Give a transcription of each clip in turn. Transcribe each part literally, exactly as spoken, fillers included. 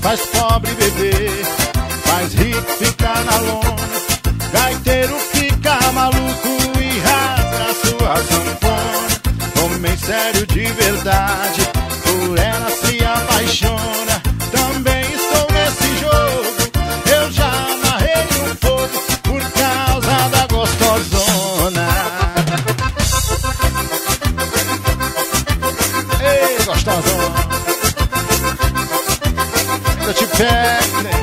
faz pobre beber, faz rico ficar na lona. Gaiteiro fica maluco e rasga sua sanfona. Homem sério de verdade, por ela se apaixona. Também estou nesse jogo, eu já amarrei um fogo por causa da gostosona. Ei, gostosona, eu te pego, né?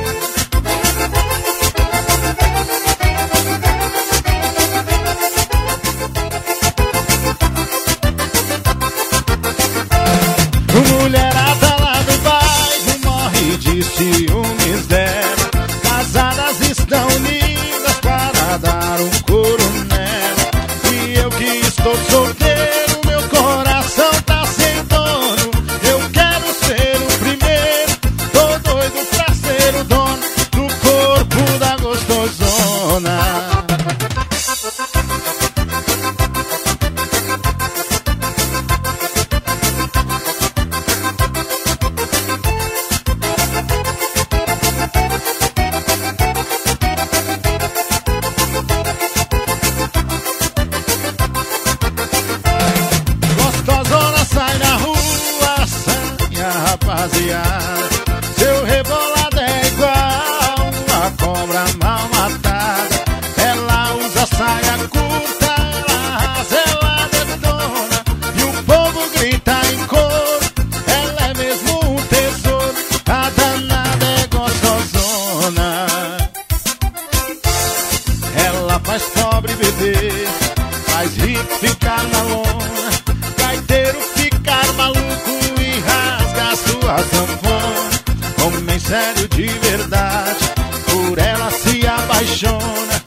Mulherada lá do bairro morre de ciúmes dela. Casadas estão unidas para dar um coronel. E eu que estou solteiro, meu coração tá sem dono. Eu quero ser o primeiro, tô doido pra ser o dono do corpo da gostosona. Rapaziada, seu rebolado é igual uma cobra mal matada. Ela usa saia curta, ela arrasa, ela detona. E o povo grita em coro, ela é mesmo um tesouro. A danada é gostosona. Ela faz pobre beber, faz rico ficar na lona. Gaiteiro ficar maluco e rasga sua sanfona. Homem sério de verdade, por ela se apaixona.